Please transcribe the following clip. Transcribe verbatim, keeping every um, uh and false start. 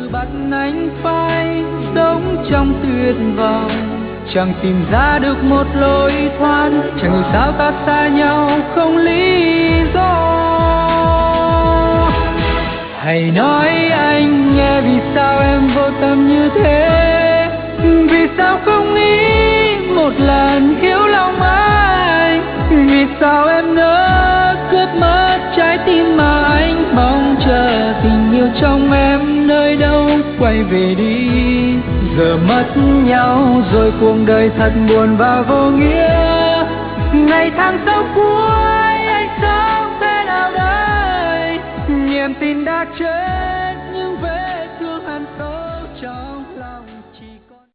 bắt anh phải sống trong tuyệt vọng, chẳng tìm ra được một lối thoát, chẳng hiểu sao ta xa nhau không lý do. Hãy nói anh nghe vì sao em vô tâm như thế, vì sao không nghĩ một lần hiểu lòng anh, vì sao em nỡ cướp mất trái tim mà anh mong chờ. Tình yêu trong em nơi đâu quay về đi, giờ mất nhau rồi cuộc đời thật buồn và vô nghĩa. Ngày tháng sau cuối anh sống thế nào đây, niềm tin đã chết.